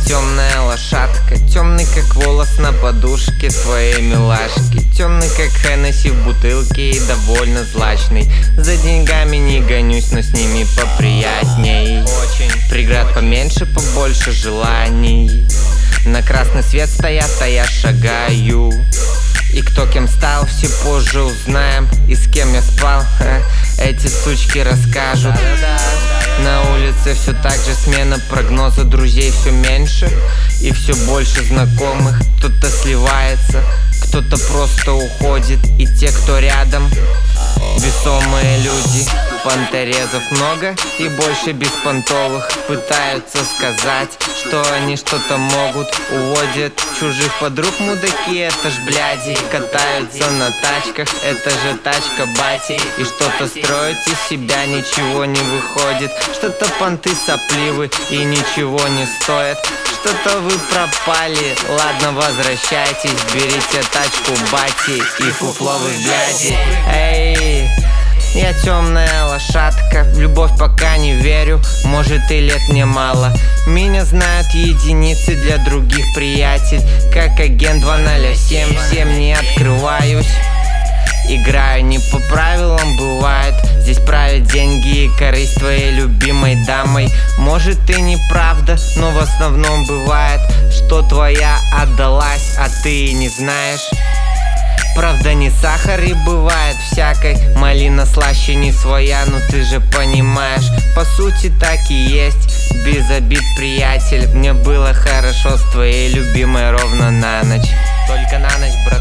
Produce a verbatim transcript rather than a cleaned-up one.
темная лошадка, темный как волос на подушке твоей милашки, темный как Хеннесси в бутылке и довольно злачный. За деньгами не гонюсь, но с ними поприятней. Очень. Преград поменьше, побольше желаний. На красный свет стоят, а я шагаю. И кто кем стал, все позже узнаем. И с кем я спал, ха, эти сучки расскажут. На улице все так же, смена прогноза, друзей все меньше и все больше знакомых. Кто-то сливается, кто-то просто уходит. И те, кто рядом, весомые люди. Понторезов много и больше беспонтовых. Пытаются сказать, что они что-то могут. Уводят чужих подруг мудаки, это ж бляди. Катаются на тачках, это же тачка бати. И что-то строят из себя, ничего не выходит. Что-то понты сопливы и ничего не стоят. Что-то вы пропали, ладно, возвращайтесь. Берите тачку бати и фуфловых бляди. Эй, я темная лошадка, в любовь пока не верю, может и лет мне мало. Меня знают единицы, для других приятель. Как агент два ноль семь, всем не открываюсь. Играю не по правилам, бывает. Здесь правят деньги и корысть твоей любимой дамой. Может и неправда, но в основном бывает, что твоя отдалась, а ты и не знаешь. Правда не сахар и бывает всякой. Малина слаще не своя, но ты же понимаешь. По сути так и есть, без обид, приятель. Мне было хорошо с твоей любимой ровно на ночь. Только на ночь, брат.